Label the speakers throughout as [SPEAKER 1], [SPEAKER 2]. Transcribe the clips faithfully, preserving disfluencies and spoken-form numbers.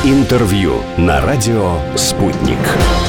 [SPEAKER 1] Интервью на радио «Спутник».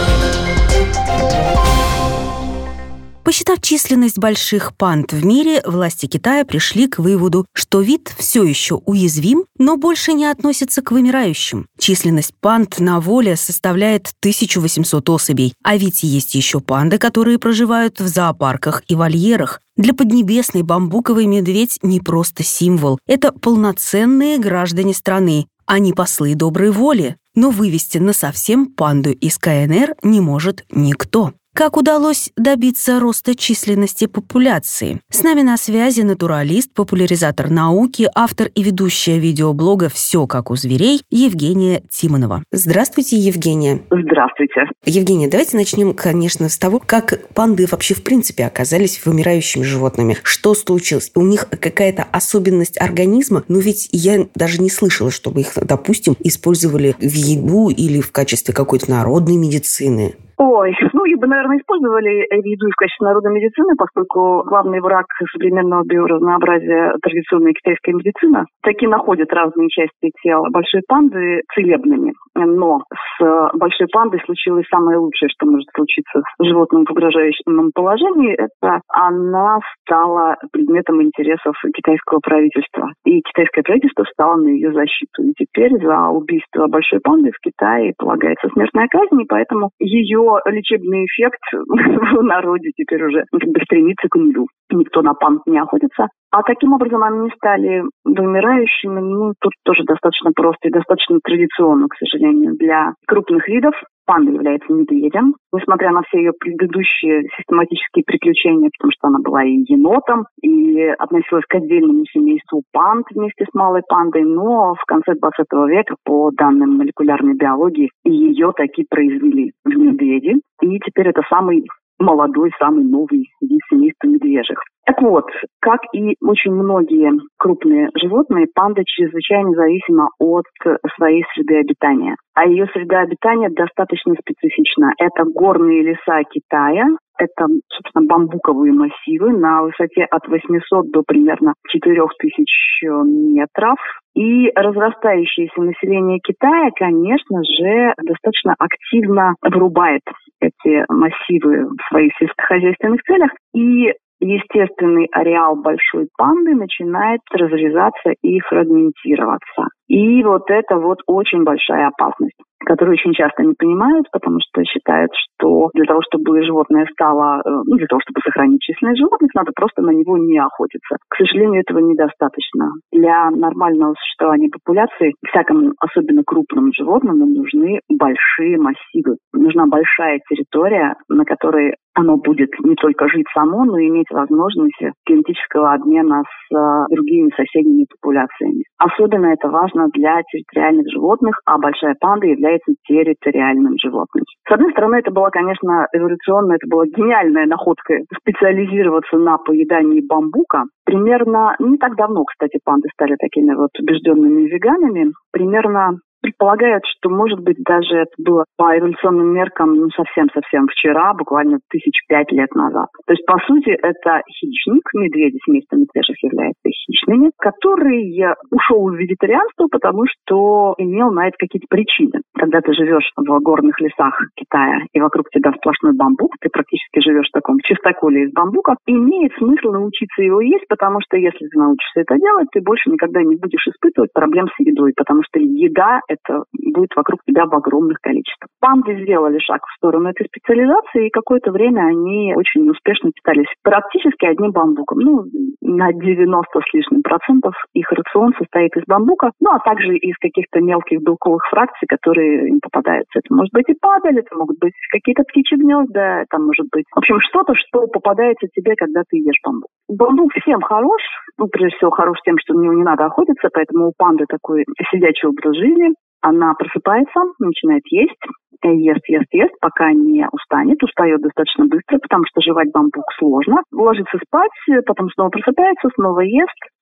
[SPEAKER 2] Посчитав численность больших панд в мире, власти Китая пришли к выводу, что вид все еще уязвим, но больше не относится к вымирающим. Численность панд на воле составляет тысяча восемьсот особей, а ведь есть еще панды, которые проживают в зоопарках и вольерах. Для Поднебесной бамбуковый медведь не просто символ, это полноценные граждане страны, а не послы доброй воли. Но вывести насовсем панду из ка эн эр не может никто. Как удалось добиться роста численности популяции? С нами на связи натуралист, популяризатор науки, автор и ведущая видеоблога «Все как у зверей» Евгения Тимонова. Здравствуйте, Евгения.
[SPEAKER 3] Здравствуйте.
[SPEAKER 2] Евгения, давайте начнем, конечно, с того, как панды вообще в принципе оказались вымирающими животными. Что случилось? У них какая-то особенность организма? Но ведь я даже не слышала, чтобы их, допустим, использовали в еду или в качестве какой-то народной медицины.
[SPEAKER 3] Ой, ну, их бы, наверное, использовали еду в качестве народной медицины, поскольку главный враг современного биоразнообразия – традиционная китайская медицина. Таки находят разные части тела большой панды целебными. Но с большой пандой случилось самое лучшее, что может случиться с животным в угрожающем положении – это она стала предметом интересов китайского правительства. И китайское правительство встало на ее защиту. И теперь за убийство большой панды в Китае полагается смертная казнь, и поэтому ее лечебный эффект в народе теперь уже как бы стремится к нулю. Никто на панд не охотится. А таким образом они стали вымирающими. Ну, тут тоже достаточно просто и достаточно традиционно, к сожалению, для крупных видов. Панда является медведем, несмотря на все ее предыдущие систематические приключения, потому что она была и енотом, и относилась к отдельному семейству панд вместе с малой пандой, но в конце двадцатого века, по данным молекулярной биологии, ее таки произвели в медведи, и теперь это самый молодой, самый новый вид семейства медвежьих. Так вот, как и очень многие крупные животные, панда чрезвычайно зависима от своей среды обитания. А ее среда обитания достаточно специфична. Это горные леса Китая, это, собственно, бамбуковые массивы на высоте от восьмисот до примерно четырёх тысяч метров. И разрастающееся население Китая, конечно же, достаточно активно вырубает эти массивы в своих сельскохозяйственных целях. И естественный ареал большой панды начинает разрезаться и фрагментироваться. И вот это вот очень большая опасность, которую очень часто не понимают, потому что считают, что для того, чтобы животное стало, ну, для того, чтобы сохранить численность животных, надо просто на него не охотиться. К сожалению, этого недостаточно. Для нормального существования популяции всякому, особенно крупным животным, нужны большие массивы. Нужна большая территория, на которой оно будет не только жить само, но и иметь возможность генетического обмена с а, другими соседними популяциями. Особенно это важно для территориальных животных, а большая панда является территориальным животным. С одной стороны, это была, конечно, эволюционная, это была гениальная находка специализироваться на поедании бамбука. Примерно, не так давно, кстати, панды стали такими вот убежденными веганами, примерно предполагают, что, может быть, даже это было по эволюционным меркам ну, совсем-совсем вчера, буквально тысяч пять лет назад. То есть, по сути, это хищник, медведи, семейство медвежьих являются хищными, который ушел из вегетарианства, потому что имел на это какие-то причины. Когда ты живешь в горных лесах Китая и вокруг тебя сплошной бамбук, ты практически живешь в таком чистоколе из бамбука, имеет смысл научиться его есть, потому что если ты научишься это делать, ты больше никогда не будешь испытывать проблем с едой, потому что еда – это будет вокруг тебя в огромных количествах. Панды сделали шаг в сторону этой специализации, и какое-то время они очень успешно питались практически одним бамбуком. Ну, на девяносто с лишним процентов их рацион состоит из бамбука, ну, а также из каких-то мелких белковых фракций, которые им попадаются. Это может быть и падаль, это могут быть какие-то птичьи гнезда, это может быть, в общем, что-то, что попадается тебе, когда ты ешь бамбук. Бамбук всем хорош, ну, прежде всего, хорош тем, что на него не надо охотиться, поэтому у панды такой сидячий образ жизни. Она просыпается, начинает есть, ест, ест, ест, пока не устанет. Устает достаточно быстро, потому что жевать бамбук сложно. Ложится спать, потом снова просыпается, снова ест.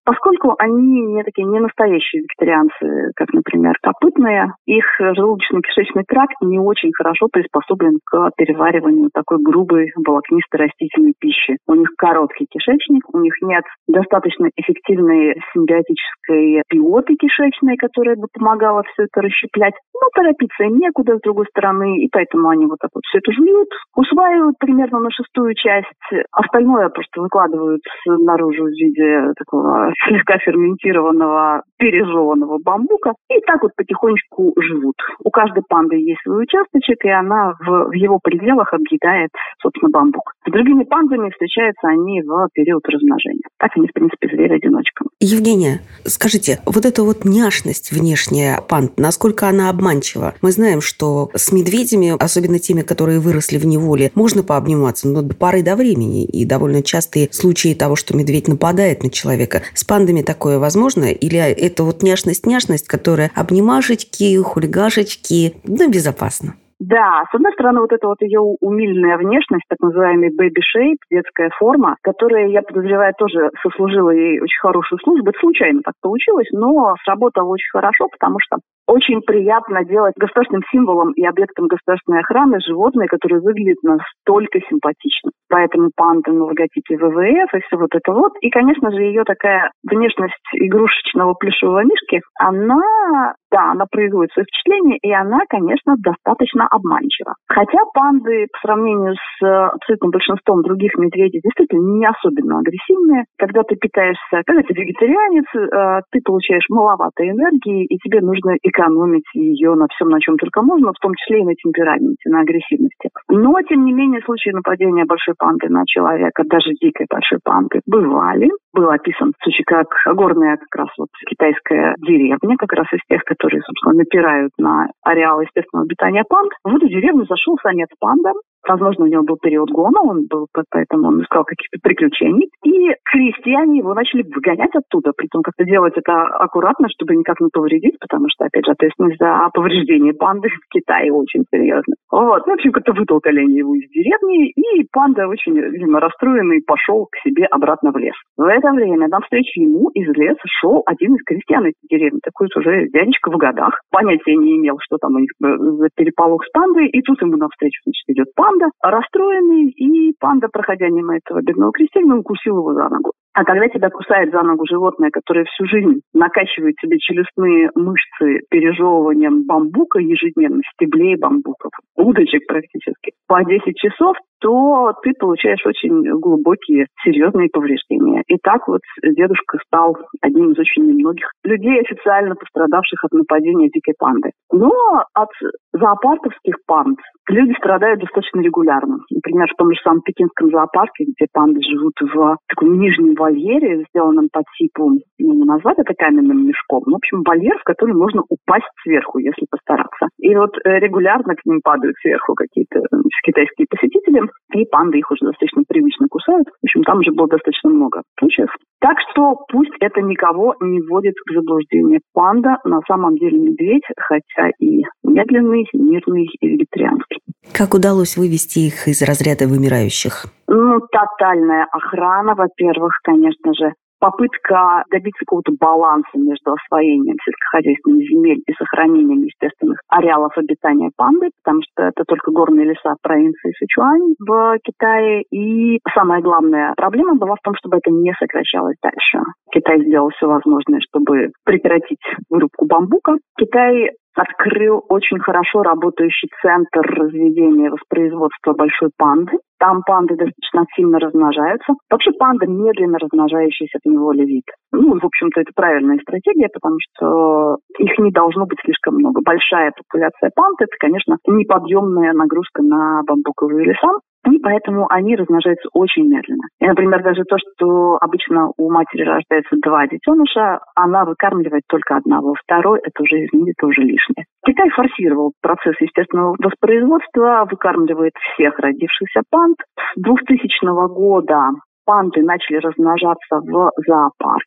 [SPEAKER 3] Поскольку они не такие не настоящие вегетарианцы, как, например, копытные, их желудочно-кишечный тракт не очень хорошо приспособлен к перевариванию такой грубой волокнистой растительной пищи. У них короткий кишечник, у них нет достаточно эффективной симбиотической биоты кишечной, которая бы помогала все это расщеплять. Но торопиться им некуда, с другой стороны, и поэтому они вот так вот все это жуют, усваивают примерно на шестую часть, остальное просто выкладывают наружу в виде такого слегка ферментированного, пережеванного бамбука, и так вот потихонечку живут. У каждой панды есть свой участочек, и она в, в его пределах объедает, собственно, бамбук. С другими пандами встречаются они в период размножения. Так они, в принципе, звери-одиночка.
[SPEAKER 2] Евгения, скажите, вот эта вот няшность внешняя панд, насколько она обманчива? Мы знаем, что с медведями, особенно теми, которые выросли в неволе, можно пообниматься, но до поры до времени. И довольно частые случаи того, что медведь нападает на человека. С пандами такое возможно? Или это вот няшность-няшность, которая обнимашечки, хулигашечки, ну, безопасно?
[SPEAKER 3] Да, с одной стороны, вот эта вот ее умильная внешность, так называемый baby shape, детская форма, которая, я подозреваю, тоже сослужила ей очень хорошую службу. Это случайно так получилось, но сработало очень хорошо, потому что очень приятно делать государственным символом и объектом государственной охраны животное, которое выглядит настолько симпатично. Поэтому панда на логотипе вэ вэ эф и все вот это вот. И, конечно же, ее такая внешность игрушечного плюшевого мишки, она, да, она производит свое впечатление, и она, конечно, достаточно обманчива. Хотя панды по сравнению с абсолютным большинством других медведей действительно не особенно агрессивные. Когда ты питаешься, когда ты вегетарианец, ты получаешь маловато энергии, и тебе нужно экономить ее на всем, на чем только можно, в том числе и на темпераменте, на агрессивности. Но, тем не менее, случаи нападения большой панды на человека, даже дикой большой панды, бывали. Был описан случай, как горная как раз вот китайская деревня, как раз из тех, которые, собственно, напирают на ареал естественного обитания панд. В эту деревню зашел самец панда. Возможно, у него был период гона, он был, поэтому он искал каких-то приключений. И крестьяне его начали выгонять оттуда. Притом как-то делать это аккуратно, чтобы никак не повредить, потому что, опять же, ответственность за повреждение панды в Китае очень серьезно. Вот. Ну, в общем, как-то вытолкали они его из деревни, и панда, очень, видимо, расстроенный, пошел к себе обратно в лес. В это время навстречу ему из леса шел один из крестьян этой деревни, такой уже дядечка в годах. Понятия не имел, что там у них за переполох с пандой, и тут ему навстречу, значит, идет панда, расстроенный, и панда, проходя мимо этого бедного крестьянина, укусил его за ногу. А когда тебя кусает за ногу животное, которое всю жизнь накачивает себе челюстные мышцы пережевыванием бамбука ежедневно, стеблей бамбуков, удочек практически, по десять часов, то ты получаешь очень глубокие, серьезные повреждения. И так вот дедушка стал одним из очень немногих людей, официально пострадавших от нападения дикой панды. Но от зоопарковских панд люди страдают достаточно регулярно. Например, в том же самом пекинском зоопарке, где панды живут в таком нижнем вольере, сделанном по типу, ну, не назвать это каменным мешком, ну, в общем, вольер, в который можно упасть сверху, если постараться. И вот регулярно к ним падают сверху какие-то китайские посетители, и панды их уже достаточно привычно кусают. В общем, там уже было достаточно много случаев. Так что пусть это никого не вводит в заблуждение. Панда на самом деле медведь, хотя и медленный, мирный и вегетарианский.
[SPEAKER 2] Как удалось вывести их из разряда вымирающих?
[SPEAKER 3] Ну, тотальная охрана, во-первых, конечно же. Попытка добиться какого-то баланса между освоением сельскохозяйственных земель и сохранением естественных ареалов обитания панды, потому что это только горные леса провинции Сычуань в Китае. И самая главная проблема была в том, чтобы это не сокращалось дальше. Китай сделал все возможное, чтобы прекратить вырубку бамбука. Китай открыл очень хорошо работающий центр разведения и воспроизводства большой панды. Там панды достаточно активно размножаются. Вообще панда медленно размножающийся в неволе вид. Ну, в общем-то, это правильная стратегия, потому что их не должно быть слишком много. Большая популяция панд – это, конечно, неподъемная нагрузка на бамбуковые леса. И поэтому они размножаются очень медленно. И, например, даже то, что обычно у матери рождается два детеныша, она выкармливает только одного. Второй – это уже, извините, это уже лишнее. Китай форсировал процесс естественного воспроизводства, выкармливает всех родившихся панд. С двухтысячного года панды начали размножаться в зоопарках.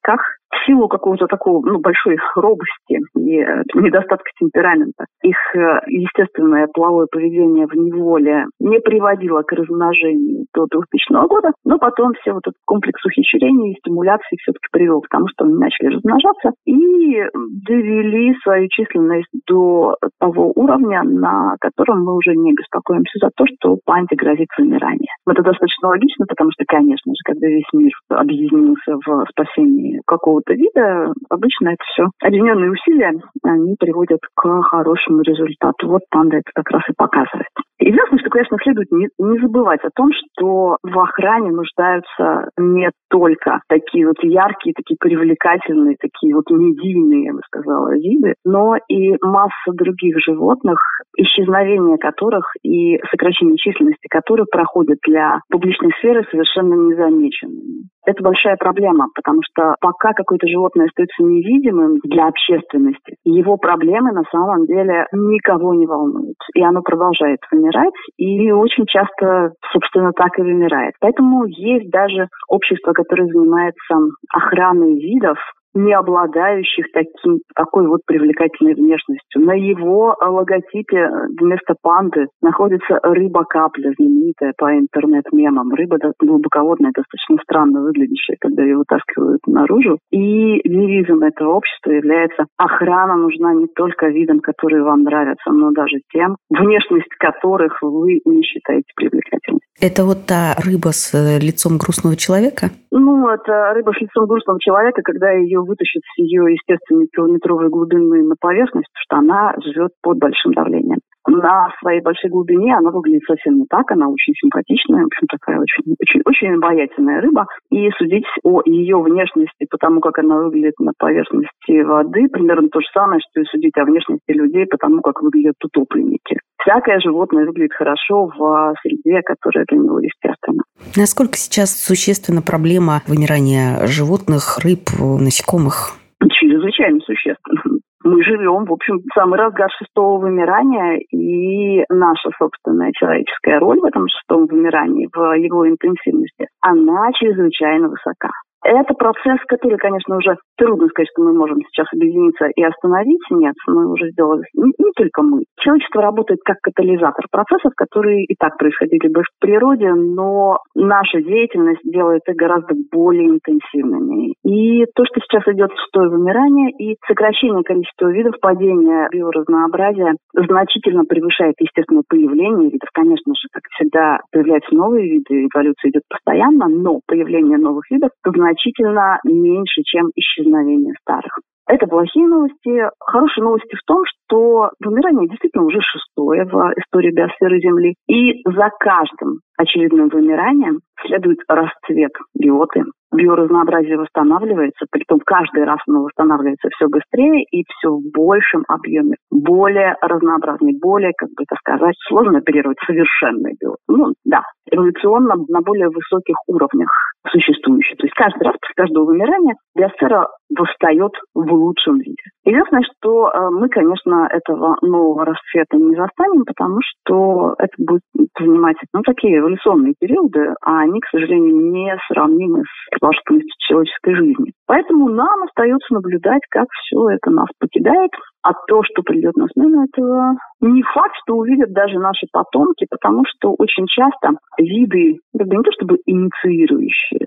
[SPEAKER 3] в силу какого-то такого, ну, большой робости и недостатка темперамента, их естественное половое поведение в неволе не приводило к размножению до двухтысячного года, но потом все вот этот комплекс ухищрений и стимуляции все-таки привел к тому, что они начали размножаться и довели свою численность до того уровня, на котором мы уже не беспокоимся за то, что панде грозит вымирание. Это достаточно логично, потому что, конечно же, когда весь мир объединился в спасении какого-то вида, обычно это все объединенные усилия, они приводят к хорошему результату. Вот панда это как раз и показывает. Единственное, что, конечно, следует не, не забывать о том, что в охране нуждаются не только такие вот яркие, такие привлекательные, такие вот медийные, я бы сказала, виды, но и масса других животных, исчезновение которых и сокращение численности которых проходят для публичной сферы совершенно незамеченными. Это большая проблема, потому что пока какое-то животное остается невидимым для общественности, его проблемы на самом деле никого не волнуют. И оно продолжает вымирать, и очень часто, собственно, так и вымирает. Поэтому есть даже общество, которое занимается охраной видов, не обладающих таким, такой вот привлекательной внешностью. На его логотипе вместо панды находится рыба-капля, знаменитая по интернет-мемам. Рыба глубоководная, достаточно странно выглядящая, когда ее вытаскивают наружу. И девизом этого общества является: охрана нужна не только видам, которые вам нравятся, но даже тем, внешность которых вы не считаете привлекательной.
[SPEAKER 2] Это вот та рыба с лицом грустного человека?
[SPEAKER 3] Ну, это рыба с лицом грустного человека, когда ее вытащат с ее естественной километровой глубины на поверхность, потому что она живет под большим давлением. На своей большой глубине она выглядит совсем не так, она очень симпатичная, в общем, такая очень, очень, очень обаятельная рыба. И судить о ее внешности, потому как она выглядит на поверхности воды, примерно то же самое, что и судить о внешности людей, потому как выглядят утопленники. Всякое животное выглядит хорошо в среде, которая для него естественна.
[SPEAKER 2] Насколько сейчас существенна проблема вымирания животных, рыб, насекомых?
[SPEAKER 3] Чрезвычайно существенно. Мы живем, в общем, в самый разгар шестого вымирания, и наша собственная человеческая роль в этом шестом вымирании, в его интенсивности, она чрезвычайно высока. Это процесс, который, конечно, уже трудно сказать, что мы можем сейчас объединиться и остановить. Нет, мы уже сделали, не, не только мы. Человечество работает как катализатор процессов, которые и так происходили бы в природе, но наша деятельность делает их гораздо более интенсивными. И то, что сейчас идет шестое вымирание и сокращение количества видов, падение биоразнообразия значительно превышает естественное появление видов. Конечно же, как всегда, появляются новые виды, эволюция идет постоянно, но появление новых видов значительно меньше, чем исчезновение старых. Это плохие новости. Хорошие новости в том, что вымирание действительно уже шестое в истории биосферы Земли. И за каждым очередным вымиранием следует расцвет биоты. Биоразнообразие восстанавливается, притом каждый раз оно восстанавливается все быстрее и все в большем объеме. Более разнообразный, более, как бы это сказать, сложно оперировать совершенный биот. Ну, да, эволюционно на более высоких уровнях существующий. То есть каждый раз после каждого вымирания биосфера восстает в лучшем виде. Единственное, что э, мы, конечно, этого нового расцвета не застанем, потому что это будет занимать, ну, такие эволюционные периоды, а они, к сожалению, не сравнимы с продолжительностью человеческой жизни. Поэтому нам остается наблюдать, как все это нас покидает. А то, что придет на смену этого, не факт, что увидят даже наши потомки, потому что очень часто виды, как бы не то чтобы инициирующие,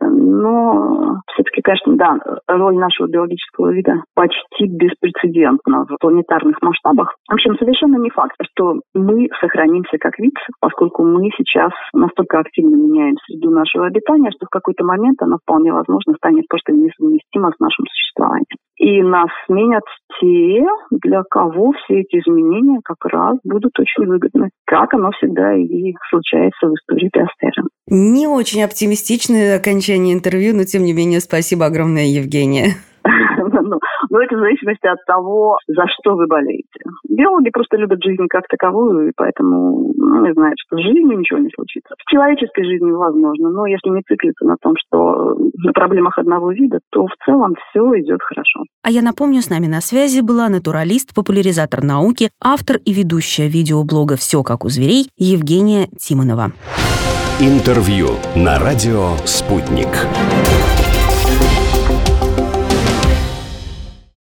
[SPEAKER 3] но все-таки, конечно, да, роль нашего биологического вида почти беспрецедентна в планетарных масштабах. В общем, совершенно не факт, что мы сохранимся как вид, поскольку мы сейчас настолько активно меняем среду нашего обитания, что в какой-то момент она вполне возможно станет просто несовместима с нашим существованием. И нас сменят те, для кого все эти изменения как раз будут очень выгодны, как оно всегда и случается в истории биосферы.
[SPEAKER 2] Не очень оптимистичное окончание интервью, но тем не менее спасибо огромное, Евгения.
[SPEAKER 3] Но это в зависимости от того, за что вы болеете. Биологи просто любят жизнь как таковую, и поэтому, ну, не знаю, что с жизнью ничего не случится. С человеческой жизнью возможно, но если не циклиться на том, что на проблемах одного вида, то в целом все идет хорошо.
[SPEAKER 2] А я напомню, с нами на связи была натуралист, популяризатор науки, автор и ведущая видеоблога «Все как у зверей» Евгения Тимонова.
[SPEAKER 1] Интервью на радио «Спутник».